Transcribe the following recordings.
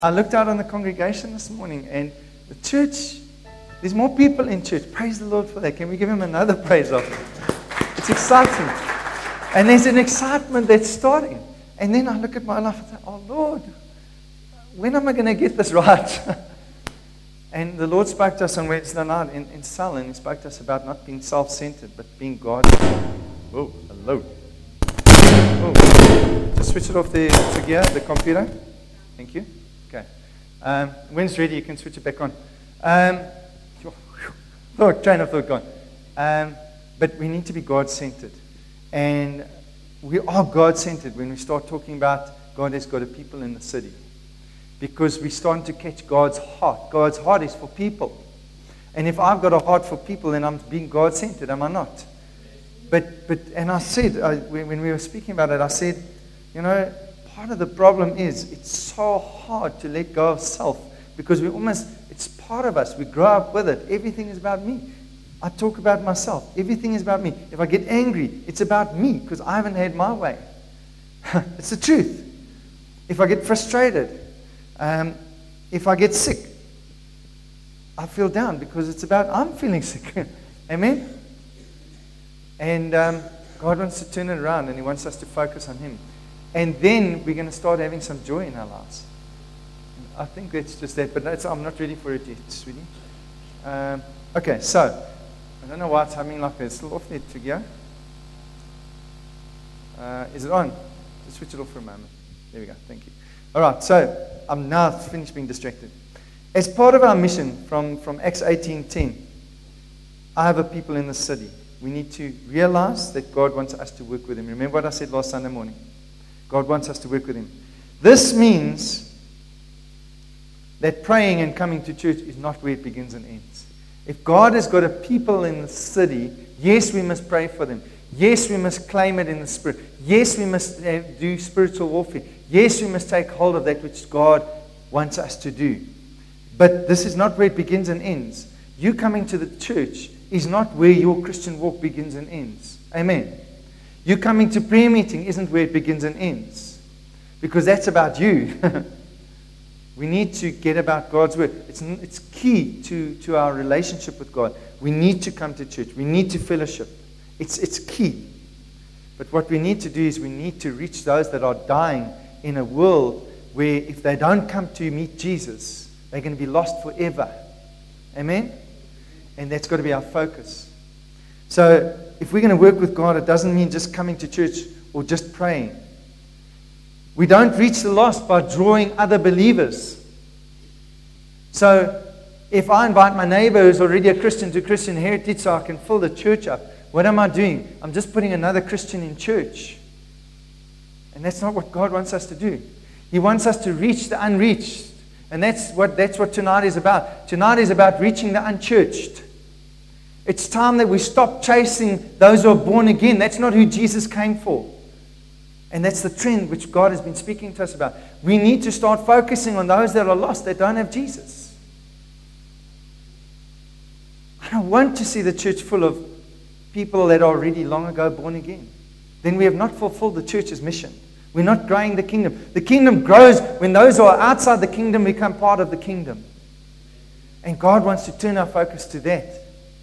I looked out on the congregation this morning, and the church, there's more people in church. Praise the Lord for that. Can we give him another praise offering? It's exciting. And there's an excitement that's starting. And then I look at my life and say, oh Lord, when am I going to get this right? And the Lord spoke to us on Wednesday night in Cell, and he spoke to us about not being self-centered, but being God. Whoa, hello. Whoa. Just switch it off to gear, the computer. Thank you. Okay. When it's ready, you can switch it back on. Train of thought gone. But we need to be God-centered. And we are God-centered when we start talking about God has got a people in the city. Because we're starting to catch God's heart. God's heart is for people. And if I've got a heart for people, then I'm being God-centered, am I not? And I said, when we were speaking about it, I said, part of the problem is it's so hard to let go of self because it's part of us. We grow up with it. Everything is about me. I talk about myself. Everything is about me. If I get angry, it's about me because I haven't had my way. It's the truth. If I get frustrated, if I get sick, I feel down because it's about I'm feeling sick. Amen? And God wants to turn it around, and he wants us to focus on him. And then we're going to start having some joy in our lives. I think that's just that, but I'm not ready for it yet, sweetie. Okay, so, I don't know why it's humming like this. It's still off there to go. Is it on? Just switch it off for a moment. There we go, thank you. All right, so I'm now finished being distracted. As part of our mission from Acts 18:10, I have a people in the city. We need to realize that God wants us to work with him. Remember what I said last Sunday morning? God wants us to work with him. This means that praying and coming to church is not where it begins and ends. If God has got a people in the city, yes, we must pray for them. Yes, we must claim it in the Spirit. Yes, we must do spiritual warfare. Yes, we must take hold of that which God wants us to do. But this is not where it begins and ends. You coming to the church is not where your Christian walk begins and ends. Amen. You coming to prayer meeting isn't where it begins and ends. Because that's about you. We need to get about God's word. It's key to our relationship with God. We need to come to church. We need to fellowship. It's key. But what we need to do is we need to reach those that are dying in a world where if they don't come to meet Jesus, they're going to be lost forever. Amen? And that's got to be our focus. So if we're going to work with God, it doesn't mean just coming to church or just praying. We don't reach the lost by drawing other believers. So if I invite my neighbor who's already a Christian to Christian Heritage so I can fill the church up, what am I doing? I'm just putting another Christian in church. And that's not what God wants us to do. He wants us to reach the unreached. And that's what tonight is about. Tonight is about reaching the unchurched. It's time that we stop chasing those who are born again. That's not who Jesus came for. And that's the trend which God has been speaking to us about. We need to start focusing on those that are lost, that don't have Jesus. I don't want to see the church full of people that are already long ago born again. Then we have not fulfilled the church's mission. We're not growing the kingdom. The kingdom grows when those who are outside the kingdom become part of the kingdom. And God wants to turn our focus to that.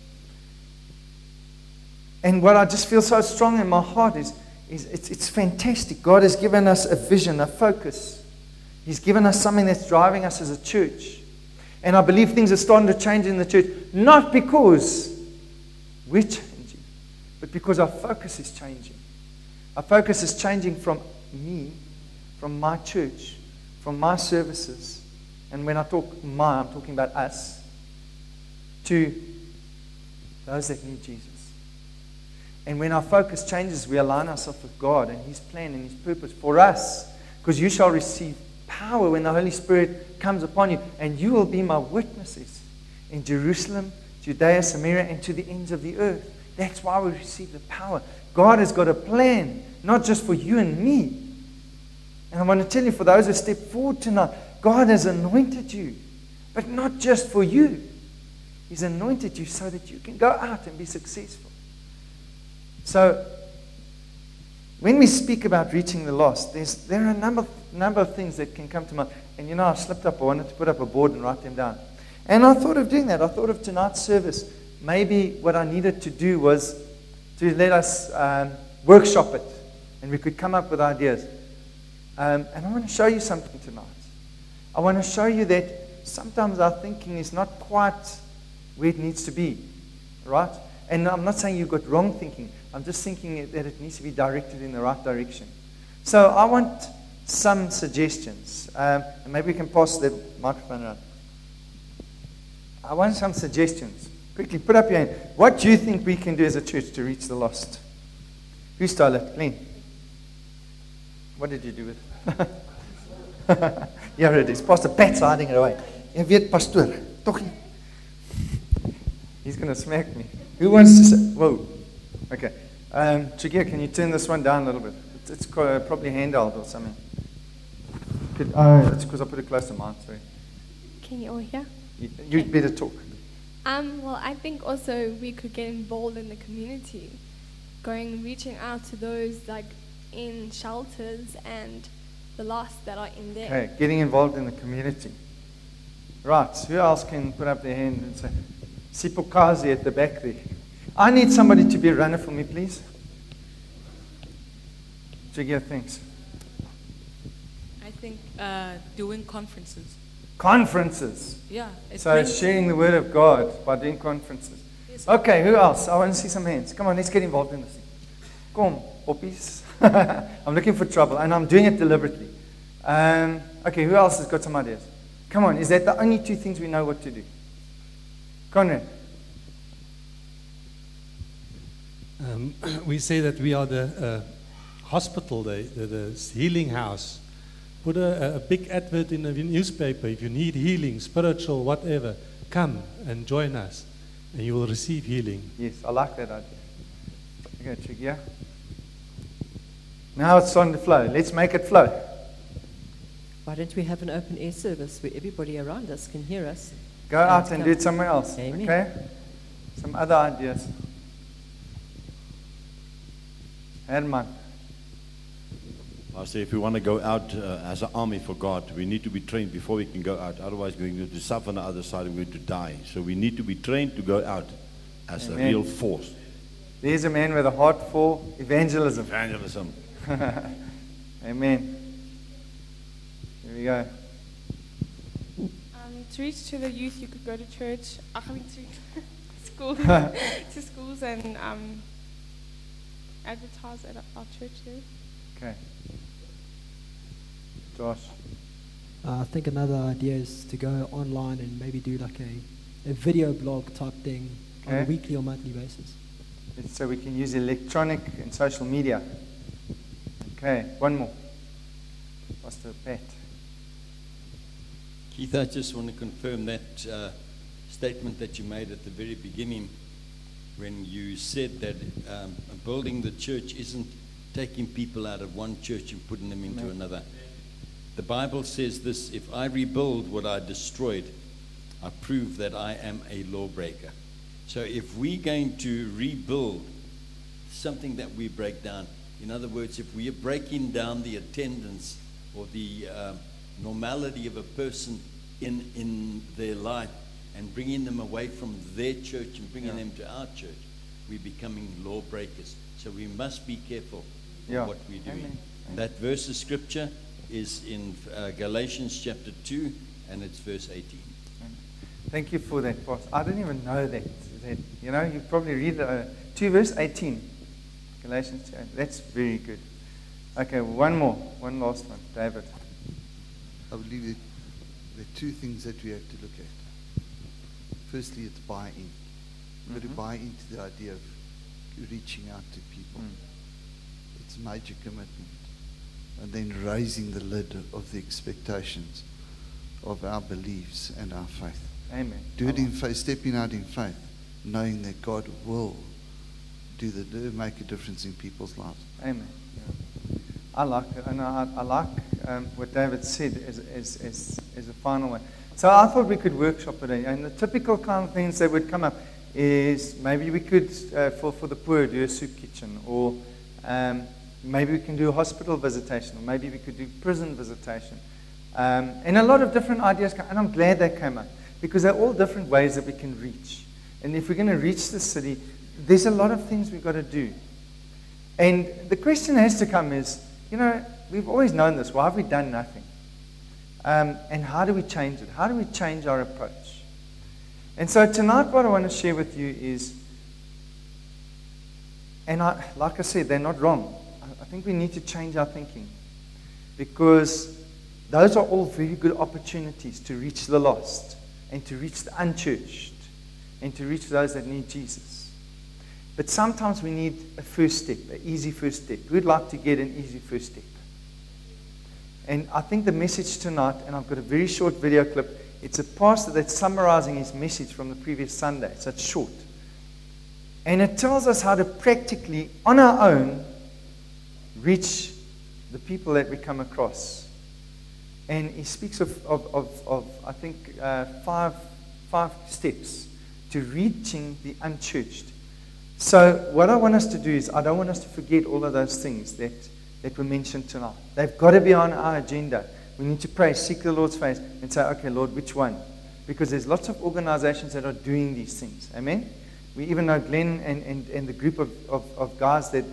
And what I just feel so strong in my heart is it's fantastic. God has given us a vision, a focus. He's given us something that's driving us as a church. And I believe things are starting to change in the church, not because we're changing, but because our focus is changing. Our focus is changing from me, from my church, from my services. And when I talk I'm talking about us, to those that need Jesus. And when our focus changes, we align ourselves with God and his plan and his purpose for us. Because you shall receive power when the Holy Spirit comes upon you. And you will be my witnesses in Jerusalem, Judea, Samaria, and to the ends of the earth. That's why we receive the power. God has got a plan, not just for you and me. And I want to tell you, for those who step forward tonight, God has anointed you. But not just for you. He's anointed you so that you can go out and be successful. So, when we speak about reaching the lost, there are a number of number of things that can come to mind. And I slipped up. I wanted to put up a board and write them down. And I thought of doing that. I thought of tonight's service. Maybe what I needed to do was to let us workshop it. And we could come up with ideas. And I want to show you something tonight. I want to show you that sometimes our thinking is not quite where it needs to be. Right? And I'm not saying you've got wrong thinking. I'm just thinking that it needs to be directed in the right direction. So I want some suggestions. And maybe we can pass the microphone around. I want some suggestions. Quickly, put up your hand. What do you think we can do as a church to reach the lost? Who stole it? Glenn. What did you do with it? Here it is. Pastor Pat's hiding it away. Jy weet, pastoor. Toch nie. He's going to smack me. Who wants to say? Whoa. Okay. Chigia, can you turn this one down a little bit? It's probably handheld or something. It's because I put it close to mine. Sorry. Can you all hear? You'd better talk. Well, I think also we could get involved in the community, reaching out to those like in shelters and the lost that are in there. Okay, getting involved in the community. Right, who else can put up their hand and say, Sipokazi at the back there. I need somebody to be a runner for me, please. Jigia, thanks. I think doing conferences. Conferences. Yeah. So sharing the word of God by doing conferences. Yes. Okay, who else? I want to see some hands. Come on, let's get involved in this thing. Come, poppies. I'm looking for trouble, and I'm doing it deliberately. Okay, who else has got some ideas? Come on, is that the only two things we know what to do? Conrad. We say that we are the hospital, the healing house. Put a big advert in the newspaper. If you need healing, spiritual, whatever, come and join us, and you will receive healing. Yes, I like that idea. Okay, check here. Now it's on the flow. Let's make it flow. Why don't we have an open air service where everybody around us can hear us? Go out and do it somewhere else. Amen. Okay? Some other ideas. Herman. I say if we want to go out as an army for God, we need to be trained before we can go out. Otherwise, we're going to suffer on the other side and we're going to die. So we need to be trained to go out as Amen. a real force. There's a man with a heart for evangelism. Evangelism. Amen. Here we go. To reach to the youth, you could go to church. I mean, to school, to schools and advertise at our church there. Okay. Josh. I think another idea is to go online and maybe do like a video blog type thing on a weekly or monthly basis. So we can use electronic and social media. Okay, one more. Pastor Pat. Keith, I just want to confirm that statement that you made at the very beginning when you said that building the church isn't taking people out of one church and putting them into another. The Bible says this: if I rebuild what I destroyed, I prove that I am a lawbreaker. So if we're going to rebuild something that we break down, in other words, if we are breaking down the attendance or the normality of a person in their life and bringing them away from their church and bringing them to our church, we're becoming lawbreakers. So we must be careful of what we're doing. Amen. That verse of scripture is in Galatians chapter 2, and it's verse 18. Thank you for that, Pastor. I didn't even know that. You probably read 2 verse 18. Galatians 2. That's very good. Okay, one last one. David. I believe that there are two things that we have to look at. Firstly, it's buy-in. We've got to buy into the idea of reaching out to people. It's a major commitment. And then raising the lid of the expectations of our beliefs and our faith. Amen. Do it in faith, stepping out in faith, knowing that God will make a difference in people's lives. Amen. Yeah. I like it, and I like what David said as a final one. So I thought we could workshop it, and the typical kind of things that would come up is maybe we could, for the poor, do a soup kitchen, or Maybe we can do hospital visitation, or maybe we could do prison visitation. And a lot of different ideas, and I'm glad they came up, because they're all different ways that we can reach. And if we're going to reach the city, there's a lot of things we've got to do. And the question has to come is, we've always known this. Why have we done nothing? And how do we change it? How do we change our approach? And so tonight what I want to share with you is, and like I said, they're not wrong. I think we need to change our thinking, because those are all very good opportunities to reach the lost, and to reach the unchurched, and to reach those that need Jesus. But sometimes we need a first step, an easy first step. We'd like to get an easy first step. And I think the message tonight, and I've got a very short video clip, it's a pastor that's summarizing his message from the previous Sunday. So it's short. And it tells us how to practically, on our own, reach the people that we come across. And he speaks of I think, 5 steps to reaching the unchurched. So what I want us to do is, I don't want us to forget all of those things that were mentioned tonight. They've got to be on our agenda. We need to pray, seek the Lord's face, and say, okay, Lord, which one? Because there's lots of organizations that are doing these things. Amen? We even know Glenn and the group of guys that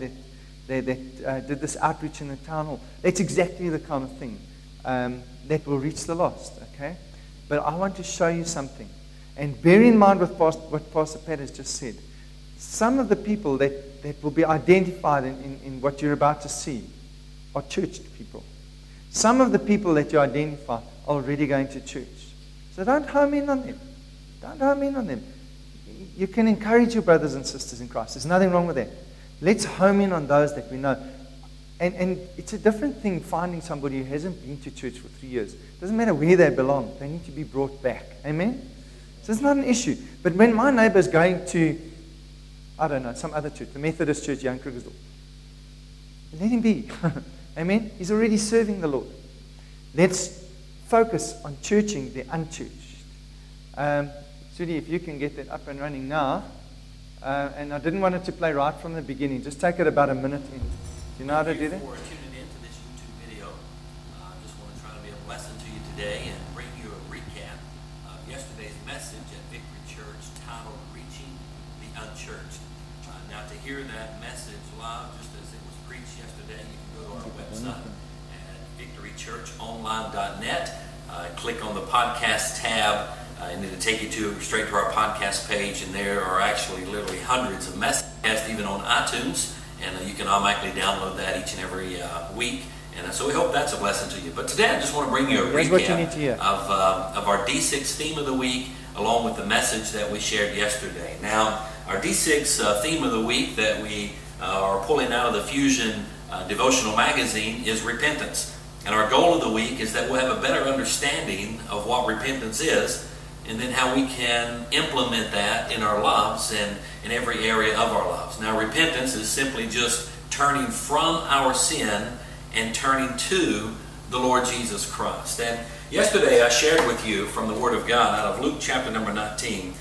did this outreach in the town hall. That's exactly the kind of thing that will reach the lost. Okay? But I want to show you something. And bear in mind what Pastor Pat has just said. Some of the people that will be identified in what you're about to see are churched people. Some of the people that you identify are already going to church. So don't home in on them. Don't home in on them. You can encourage your brothers and sisters in Christ. There's nothing wrong with that. Let's home in on those that we know. And it's a different thing finding somebody who hasn't been to church for 3 years. It doesn't matter where they belong. They need to be brought back. Amen? So it's not an issue. But when my neighbor's going to, I don't know, some other church, the Methodist church, Young Krugersdorp, let him be. Amen? He's already serving the Lord. Let's focus on churching the unchurched. Sudi, if you can get that up and running now. And I didn't want it to play right from the beginning. Just take it about a minute in. Do you know how to do that? For tuning into this YouTube video, I just want to try to be a blessing to you today and bring you a recap of yesterday's message at Victory Church titled Reaching the Unchurched. Now to hear that message live, just as it was preached yesterday, you can go to our website at victorychurchonline.net, click on the podcast tab, and it'll take you straight to our podcast page, and there are actually literally hundreds of messages, even on iTunes, and you can automatically download that each and every week. And so we hope that's a blessing to you. But today I just want to bring you a recap of our D6 theme of the week, along with the message that we shared yesterday. Now, our D6 theme of the week that we are pulling out of the Fusion Devotional Magazine is repentance. And our goal of the week is that we'll have a better understanding of what repentance is, and then how we can implement that in our lives and in every area of our lives. Now, repentance is simply just turning from our sin and turning to the Lord Jesus Christ. And yesterday I shared with you from the Word of God out of Luke chapter number 19,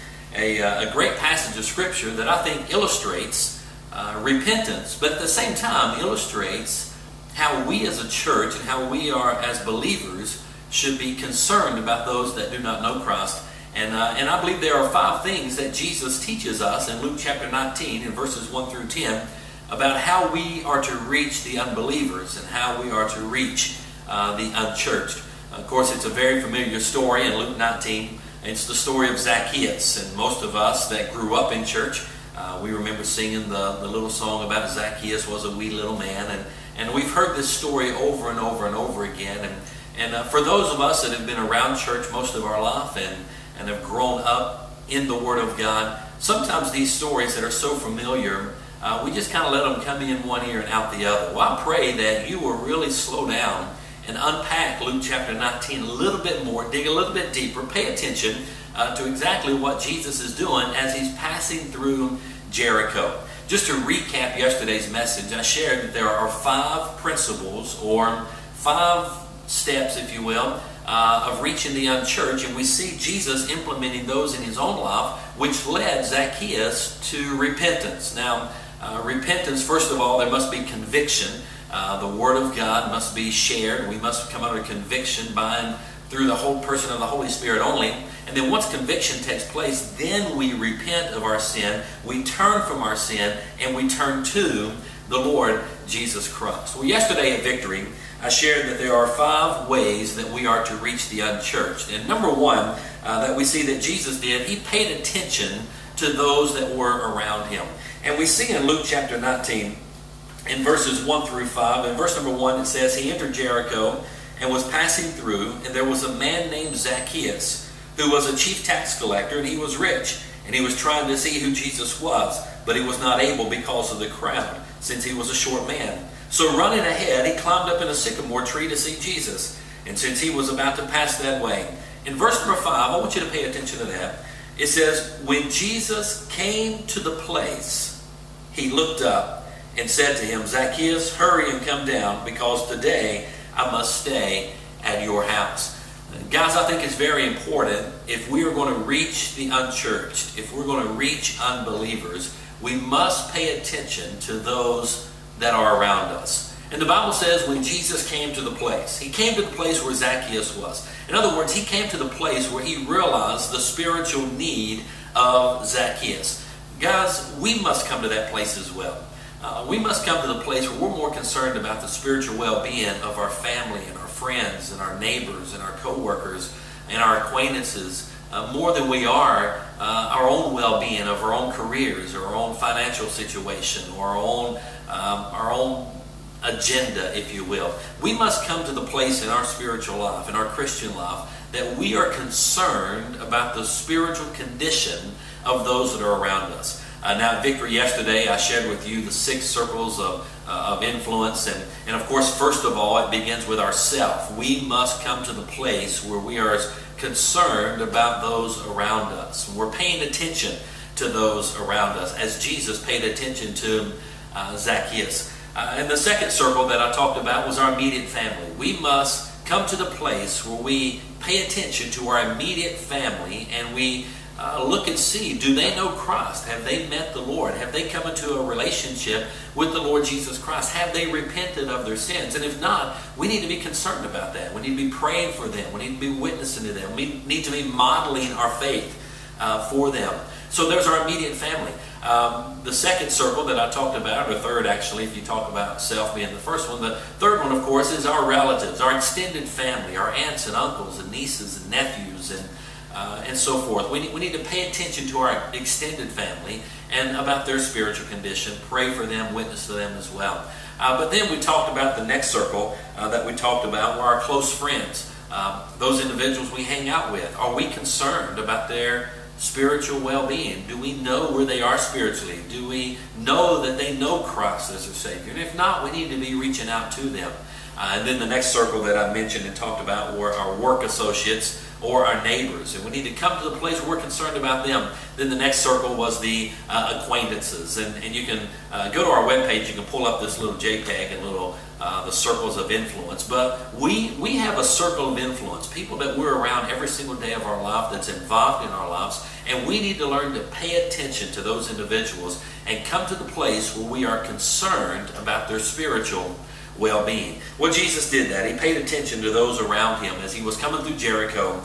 a great passage of Scripture that I think illustrates repentance, but at the same time illustrates how we as a church and how we are as believers should be concerned about those that do not know Christ. And I believe there are 5 things that Jesus teaches us in Luke chapter 19 in verses 1 through 10 about how we are to reach the unbelievers and how we are to reach the unchurched. Of course, it's a very familiar story in Luke 19. It's the story of Zacchaeus, and most of us that grew up in church, we remember singing the little song about Zacchaeus was a wee little man, and we've heard this story over and over and over again. And for those of us that have been around church most of our life and have grown up in the Word of God, sometimes these stories that are so familiar, we just kind of let them come in one ear and out the other. Well, I pray that you will really slow down and unpack Luke chapter 19 a little bit more, dig a little bit deeper, pay attention to exactly what Jesus is doing as he's passing through Jericho. Just to recap yesterday's message, I shared that there are 5 principles or 5 steps, if you will, of reaching the unchurched, and we see Jesus implementing those in his own life, which led Zacchaeus to repentance. Now, repentance, first of all, there must be conviction. The Word of God must be shared. We must come under conviction by and through the whole person of the Holy Spirit only. And then once conviction takes place, then we repent of our sin, we turn from our sin, and we turn to the Lord Jesus Christ. Well, yesterday at Victory, I shared that there are 5 ways that we are to reach the unchurched. And number 1 that we see that Jesus did, he paid attention to those that were around him. And we see in Luke chapter 19, in verses 1 through 5, in verse number 1 it says, he entered Jericho and was passing through, and there was a man named Zacchaeus, who was a chief tax collector, and he was rich. And he was trying to see who Jesus was, but he was not able because of the crowd, since he was a short man. So running ahead, he climbed up in a sycamore tree to see Jesus. And since he was about to pass that way, in verse number 5, I want you to pay attention to that. It says, when Jesus came to the place, he looked up and said to him, Zacchaeus, hurry and come down, because today I must stay at your house. Guys, I think it's very important, if we are going to reach the unchurched, if we're going to reach unbelievers, we must pay attention to those that are around us. And the Bible says when Jesus came to the place, he came to the place where Zacchaeus was. In other words, he came to the place where he realized the spiritual need of Zacchaeus. Guys, we must come to that place as well. We must come to the place where we're more concerned about the spiritual well-being of our family and our friends and our neighbors and our co-workers and our acquaintances more than we are our own well-being of our own careers or our own financial situation or our own agenda, if you will. We must come to the place in our spiritual life, in our Christian life, that we are concerned about the spiritual condition of those that are around us. Now at Victory yesterday, I shared with you the 6 circles of influence. And of course, first of all, it begins with ourselves. We must come to the place where we are concerned about those around us. We're paying attention to those around us, as Jesus paid attention to Zacchaeus. And the second circle that I talked about was our immediate family. We must come to the place where we pay attention to our immediate family, and we look and see, do they know Christ? Have they met the Lord? Have they come into a relationship with the Lord Jesus Christ? Have they repented of their sins? And if not, we need to be concerned about that. We need to be praying for them. We need to be witnessing to them. We need to be modeling our faith for them. So there's our immediate family. The second circle that I talked about, or third actually, if you talk about self being the first one, the third one, of course, is our relatives, our extended family, our aunts and uncles and nieces and nephews and so forth. We need to pay attention to our extended family and about their spiritual condition, pray for them, witness to them as well. But then we talked about the next circle that we talked about were our close friends, those individuals we hang out with. Are we concerned about their spiritual well-being? Do we know where they are spiritually? Do we know that they know Christ as their Savior? And if not, we need to be reaching out to them. And then the next circle that I mentioned and talked about were our work associates or our neighbors. And we need to come to the place where we're concerned about them. Then the next circle was the acquaintances. And you can go to our webpage, you can pull up this little JPEG and little the circles of influence. But we have a circle of influence, people that we're around every single day of our life that's involved in our lives. And we need to learn to pay attention to those individuals and come to the place where we are concerned about their spiritual well-being. Well, Jesus did that. He paid attention to those around him as he was coming through Jericho.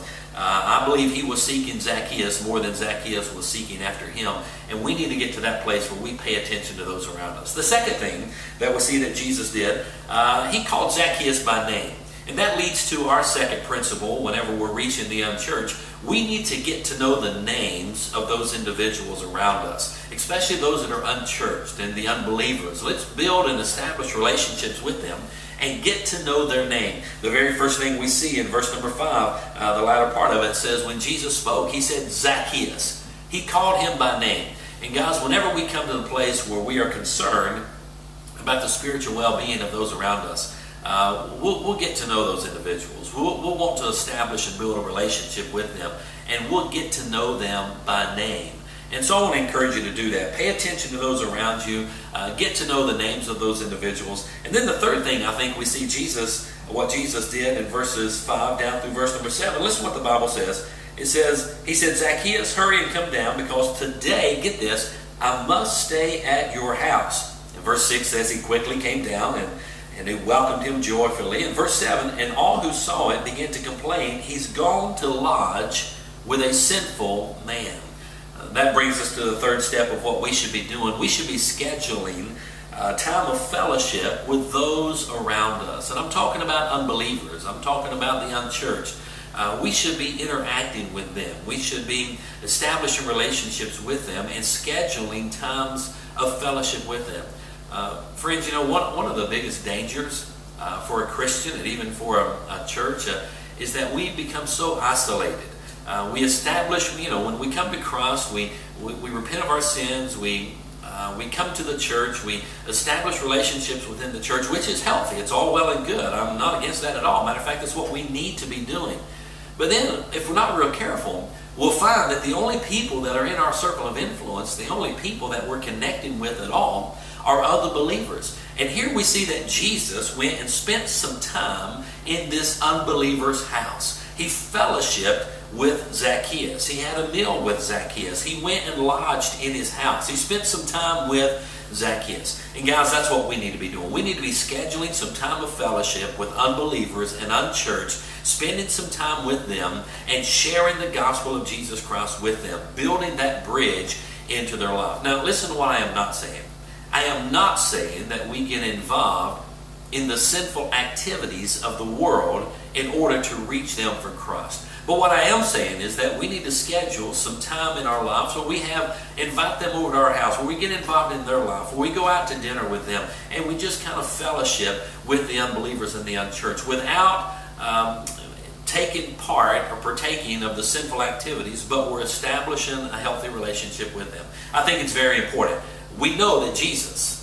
I believe he was seeking Zacchaeus more than Zacchaeus was seeking after him. And we need to get to that place where we pay attention to those around us. The second thing that we see that Jesus did, he called Zacchaeus by name. And that leads to our second principle whenever we're reaching the unchurched. We need to get to know the names of those individuals around us, especially those that are unchurched and the unbelievers. Let's build and establish relationships with them and get to know their name. The very first thing we see in verse number 5, the latter part of it says, when Jesus spoke, he said Zacchaeus. He called him by name. And guys, whenever we come to the place where we are concerned about the spiritual well-being of those around us, we'll get to know those individuals. We'll want to establish and build a relationship with them, and we'll get to know them by name. And so I want to encourage you to do that. Pay attention to those around you. Get to know the names of those individuals. And then the third thing I think we see what Jesus did in verses 5 down through verse number 7. Listen what the Bible says. It says, he said, Zacchaeus, hurry and come down, because today, get this, I must stay at your house. And verse 6 says he quickly came down, and and who welcomed him joyfully. In verse 7, and all who saw it began to complain, he's gone to lodge with a sinful man. That brings us to the third step of what we should be doing. We should be scheduling time of fellowship with those around us. And I'm talking about unbelievers. I'm talking about the unchurched. We should be interacting with them. We should be establishing relationships with them and scheduling times of fellowship with them. Friends, you know, one of the biggest dangers for a Christian and even for a church is that we become so isolated. We establish, you know, when we come to Christ, we repent of our sins, we come to the church, we establish relationships within the church, which is healthy. It's all well and good. I'm not against that at all. Matter of fact, it's what we need to be doing. But then, if we're not real careful, we'll find that the only people that are in our circle of influence, the only people that we're connecting with at all, are other believers. And here we see that Jesus went and spent some time in this unbeliever's house. He fellowshiped with Zacchaeus. He had a meal with Zacchaeus. He went and lodged in his house. He spent some time with Zacchaeus. And guys, that's what we need to be doing. We need to be scheduling some time of fellowship with unbelievers and unchurched, spending some time with them and sharing the gospel of Jesus Christ with them, building that bridge into their life. Now, listen to what I am not saying. I am not saying that we get involved in the sinful activities of the world in order to reach them for Christ. But what I am saying is that we need to schedule some time in our lives where we invite them over to our house, where we get involved in their life, where we go out to dinner with them, and we just kind of fellowship with the unbelievers and the unchurched without taking part or partaking of the sinful activities, but we're establishing a healthy relationship with them. I think it's very important. We know that Jesus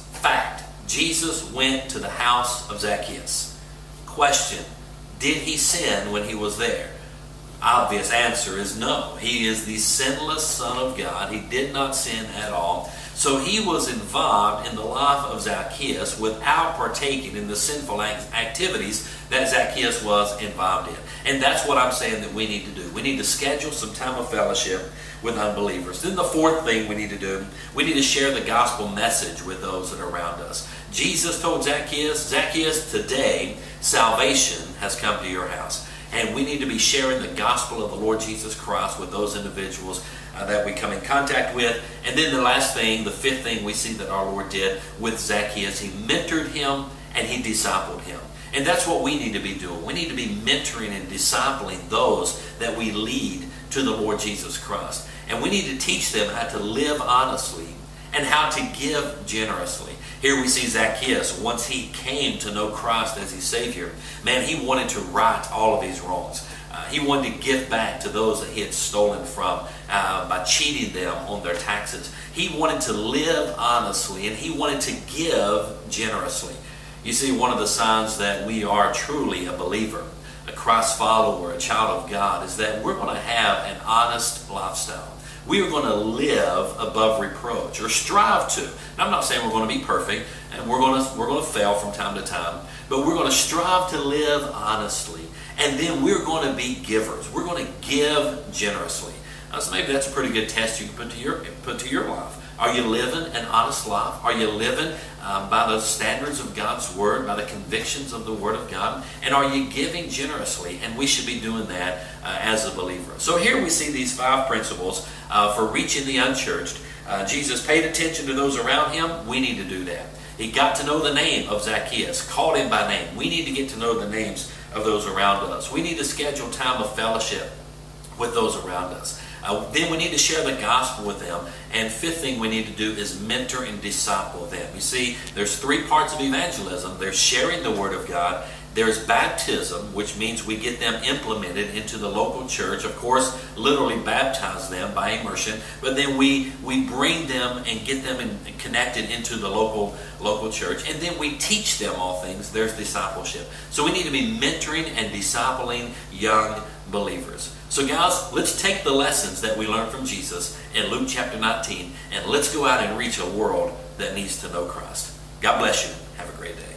went to the house of Zacchaeus. Question, did he sin when he was there? Obvious answer is no. He is the sinless Son of God. He did not sin at all. So he was involved in the life of Zacchaeus without partaking in the sinful activities that Zacchaeus was involved in. And that's what I'm saying that we need to do. We need to schedule some time of fellowship with unbelievers. Then the fourth thing we need to do, we need to share the gospel message with those that are around us. Jesus told Zacchaeus, Zacchaeus, today salvation has come to your house. And we need to be sharing the gospel of the Lord Jesus Christ with those individuals that we come in contact with. And then the last thing, the fifth thing we see that our Lord did with Zacchaeus, he mentored him and he discipled him. And that's what we need to be doing. We need to be mentoring and discipling those that we lead to the Lord Jesus Christ. And we need to teach them how to live honestly and how to give generously. Here we see Zacchaeus, once he came to know Christ as his Savior, man, he wanted to right all of his wrongs. He wanted to give back to those that he had stolen from by cheating them on their taxes. He wanted to live honestly and he wanted to give generously. You see, one of the signs that we are truly a believer, a Christ follower, a child of God, is that we're going to have an honest lifestyle. We are going to live above reproach, or strive to. Now, I'm not saying we're going to be perfect, and we're going to fail from time to time, but we're going to strive to live honestly, and then we're going to be givers. We're going to give generously. So maybe that's a pretty good test you can put to your life. Are you living an honest life? Are you living by the standards of God's Word, by the convictions of the Word of God? And are you giving generously? And we should be doing that as a believer. So here we see these 5 principles for reaching the unchurched. Jesus paid attention to those around him. We need to do that. He got to know the name of Zacchaeus, called him by name. We need to get to know the names of those around us. We need to schedule time of fellowship with those around us. Then we need to share the gospel with them. And fifth thing we need to do is mentor and disciple them. You see, there's 3 parts of evangelism. There's sharing the Word of God. There's baptism, which means we get them implemented into the local church. Of course, literally baptize them by immersion. But then we bring them and get them connected into the local church. And then we teach them all things. There's discipleship. So we need to be mentoring and discipling young believers. So guys, let's take the lessons that we learned from Jesus in Luke chapter 19 and let's go out and reach a world that needs to know Christ. God bless you. Have a great day.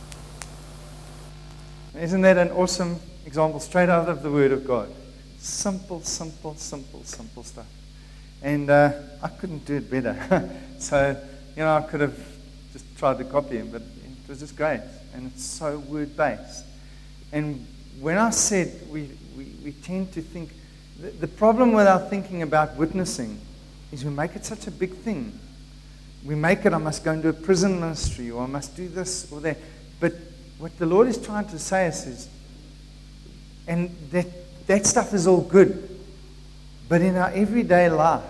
Isn't that an awesome example straight out of the Word of God? Simple, simple, simple, simple stuff. And I couldn't do it better. So, I could have just tried to copy him, but It was just great. And it's so word-based. And when I said we tend to think, the problem with our thinking about witnessing is we make it such a big thing. We make it, I must go into a prison ministry, or I must do this or that. But what the Lord is trying to say is, and that stuff is all good. But in our everyday life,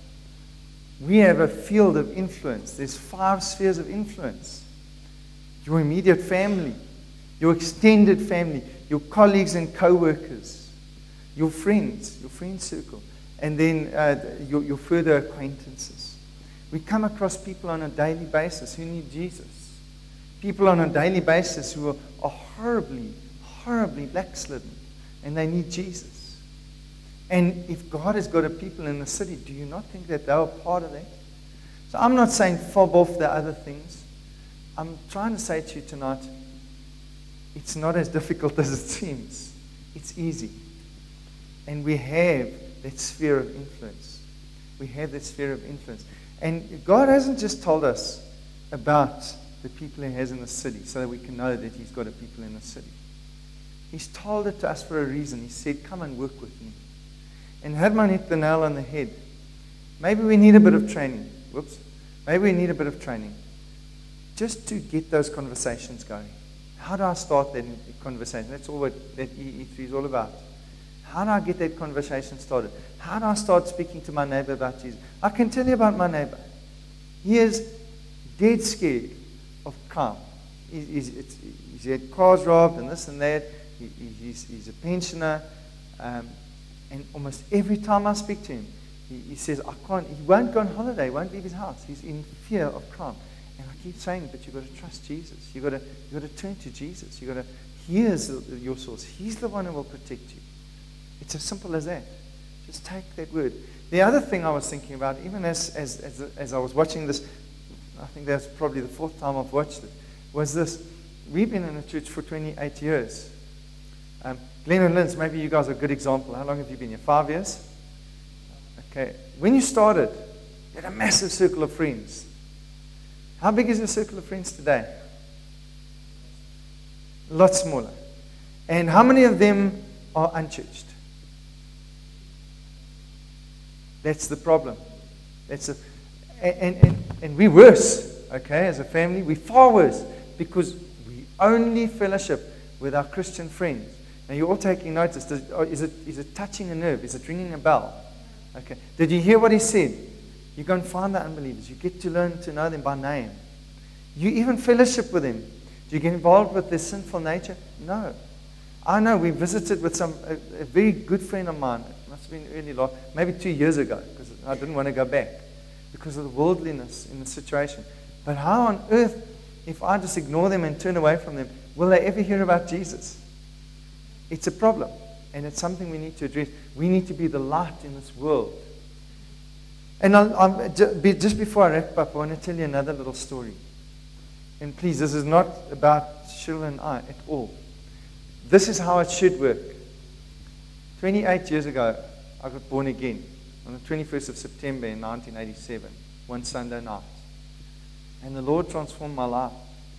we have a field of influence. There's 5 spheres of influence. Your immediate family, your extended family, your colleagues and co-workers, your friend circle, and then your further acquaintances. We come across people on a daily basis who need Jesus. People on a daily basis who are horribly, horribly backslidden, and they need Jesus. And if God has got a people in the city, do you not think that they are part of that? So I'm not saying fob off the other things. I'm trying to say to you tonight, it's not as difficult as it seems. It's easy. And we have that sphere of influence. We have that sphere of influence. And God hasn't just told us about the people He has in the city so that we can know that He's got a people in the city. He's told it to us for a reason. He said, come and work with me. And Herman hit the nail on the head. Maybe we need a bit of training. Maybe we need a bit of training just to get those conversations going. How do I start that conversation? That's all what that E3 is all about. How do I get that conversation started? How do I start speaking to my neighbor about Jesus? I can tell you about my neighbor. He is dead scared of crime. He's had cars robbed and this and that. He's a pensioner. And almost every time I speak to him, he says, I can't, he won't go on holiday, he won't leave his house. He's in fear of crime. And I keep saying, but you've got to trust Jesus. You've got to turn to Jesus. He is your source. He's the one who will protect you. It's as simple as that. Just take that word. The other thing I was thinking about, even as I was watching this, I think that's probably the 4th time I've watched it, was this. We've been in a church for 28 years. Glenn and Linz, maybe you guys are a good example. How long have you been here? 5 years? Okay. When you started, you had a massive circle of friends. How big is your circle of friends today? A lot smaller. And how many of them are unchurched? That's the problem. And we're worse, okay, as a family. We're far worse because we only fellowship with our Christian friends. Now, you're all taking notice. Is it touching a nerve? Is it ringing a bell? Okay. Did you hear what he said? You go and find the unbelievers. You get to learn to know them by name. You even fellowship with them. Do you get involved with their sinful nature? No. I know we visited with a very good friend of mine. It must have been early last, maybe 2 years ago, because I didn't want to go back because of the worldliness in the situation. But how on earth, if I just ignore them and turn away from them, will they ever hear about Jesus? It's a problem, and it's something we need to address. We need to be the light in this world. And just before I wrap up, I want to tell you another little story. And please, this is not about Cheryl and I at all. This is how it should work. 28 years ago, I got born again on the 21st of September in 1987, one Sunday night. And the Lord transformed my life.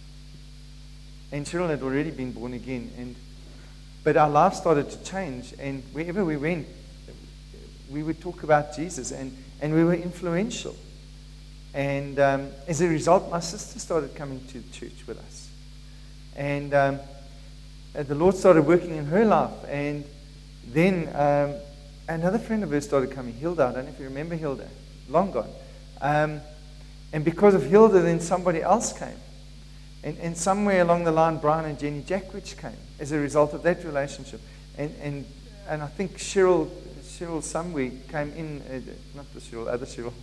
And Cheryl had already been born again. But our life started to change. And wherever we went, we would talk about Jesus. And we were influential. And as a result, my sister started coming to church with us. And the Lord started working in her life. And then another friend of hers started coming, Hilda. I don't know if you remember Hilda. Long gone. And because of Hilda, then somebody else came. And somewhere along the line, Brian and Jenny Jackwich came as a result of that relationship. And I think Cheryl somewhere came in, not the Cheryl, other Cheryl,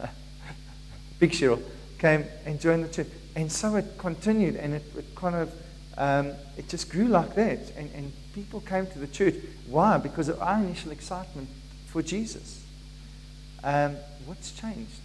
Big Cheryl, came and joined the church. And so it continued, and it kind of, it just grew like that. And people came to the church. Why? Because of our initial excitement for Jesus. What's changed?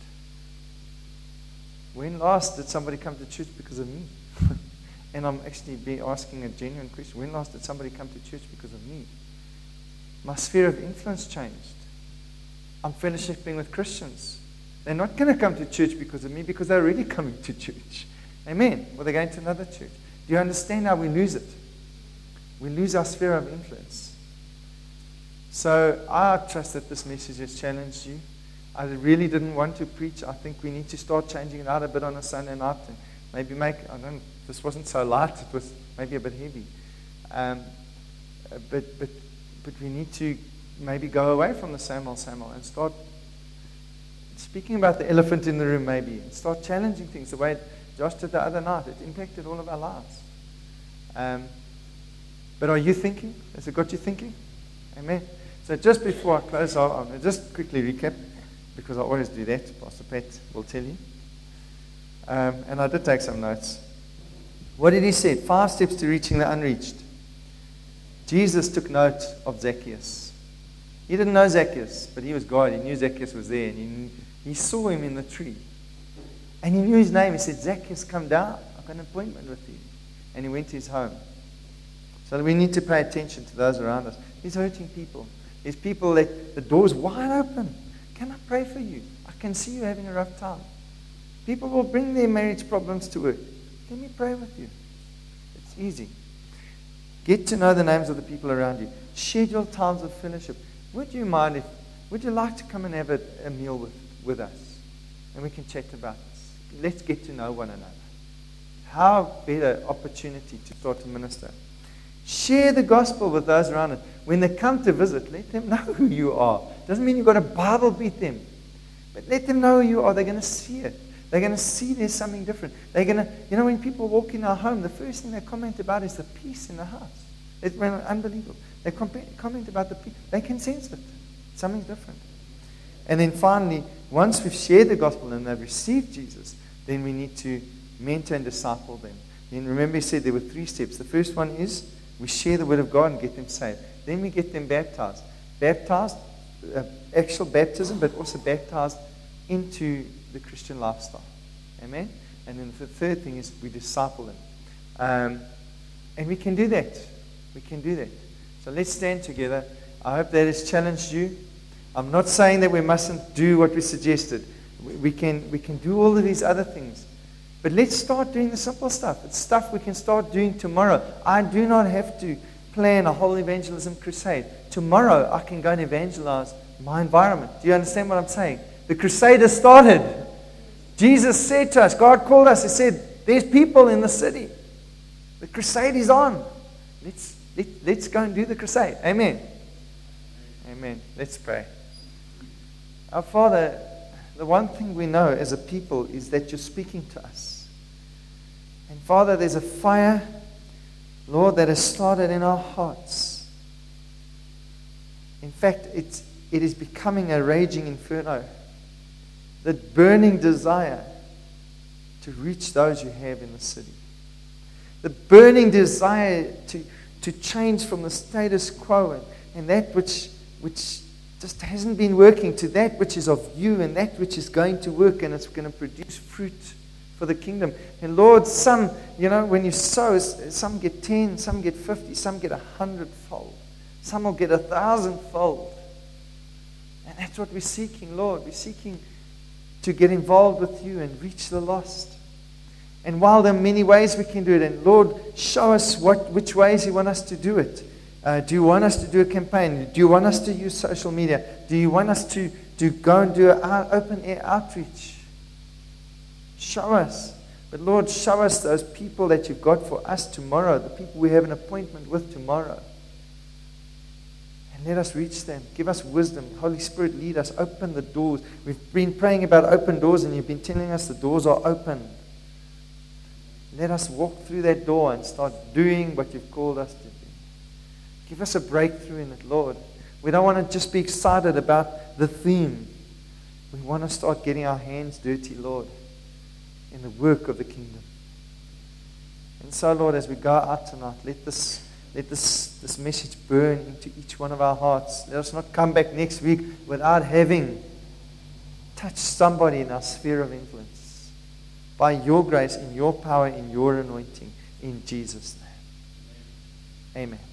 When last did somebody come to church because of me? And I'm actually asking a genuine question. When last did somebody come to church because of me? My sphere of influence changed. I'm fellowshipping with Christians. They're not going to come to church because of me, because they're already coming to church. Amen. Or they're going to another church. Do you understand how we lose it? We lose our sphere of influence. So I trust that this message has challenged you. I really didn't want to preach. I think we need to start changing it out a bit on a Sunday night and maybe this wasn't so light, it was maybe a bit heavy. But we need to maybe go away from the same old and start speaking about the elephant in the room maybe, and start challenging things the way Josh did the other night. It impacted all of our lives. But are you thinking? Has it got you thinking? Amen. So just before I close, I'll just quickly recap, because I always do that. Pastor Pat will tell you. And I did take some notes. What did he say? 5 steps to reaching the unreached. Jesus took note of Zacchaeus. He didn't know Zacchaeus, but he was God. He knew Zacchaeus was there, and he saw him in the tree. And he knew his name. He said, Zacchaeus, come down. I've got an appointment with you. And he went to his home. So we need to pay attention to those around us. There's hurting people. There's people that the door's wide open. Can I pray for you? I can see you having a rough time. People will bring their marriage problems to work. Let me pray with you. It's easy. Get to know the names of the people around you. Schedule times of fellowship. Would you like to come and have a meal with us? And we can chat about this. Let's get to know one another. How better opportunity to start to minister. Share the gospel with those around us. When they come to visit, let them know who you are. Doesn't mean you've got to Bible beat them. But let them know who you are. They're going to see it. They're going to see there's something different. They're going to, when people walk in our home, the first thing they comment about is the peace in the house. It's unbelievable. They comment about the peace. They can sense it. Something's different. And then finally, once we've shared the gospel and they've received Jesus, then we need to mentor and disciple them. Then remember he said there were 3 steps. The first one is we share the word of God and get them saved. Then we get them baptized. Baptized, actual baptism, but also baptized into the Christian lifestyle. Amen? And then the third thing is we disciple them. And we can do that. We can do that. So let's stand together. I hope that has challenged you. I'm not saying that we mustn't do what we suggested. We can do all of these other things. But let's start doing the simple stuff. It's stuff we can start doing tomorrow. I do not have to plan a whole evangelism crusade. Tomorrow I can go and evangelize my environment. Do you understand what I'm saying? The crusade has started. Jesus said to us, God called us, He said, there's people in the city. The crusade is on. Let's go and do the crusade. Amen. Amen. Let's pray. Our Father, the one thing we know as a people is that you're speaking to us. And Father, there's a fire, Lord, that has started in our hearts. In fact, it is becoming a raging inferno. The burning desire to reach those you have in the city. The burning desire to change from the status quo and that which just hasn't been working to that which is of you and that which is going to work and it's going to produce fruit for the kingdom. And Lord, some, when you sow, some get 10, some get 50, some get 100-fold. Some will get 1,000-fold. And that's what we're seeking, Lord. We're seeking to get involved with you and reach the lost. And while there are many ways we can do it, and Lord, show us which ways you want us to do it. Do you want us to do a campaign? Do you want us to use social media? Do you want us to go and do an open air outreach? Show us. But Lord, show us those people that you've got for us tomorrow, the people we have an appointment with tomorrow. And let us reach them. Give us wisdom. Holy Spirit, lead us. Open the doors. We've been praying about open doors, and you've been telling us the doors are open. Let us walk through that door and start doing what you've called us to do. Give us a breakthrough in it, Lord. We don't want to just be excited about the theme. We want to start getting our hands dirty, Lord, in the work of the kingdom. And so, Lord, as we go out tonight, let this message burn into each one of our hearts. Let us not come back next week without having touched somebody in our sphere of influence. By your grace, in your power, in your anointing, in Jesus' name. Amen.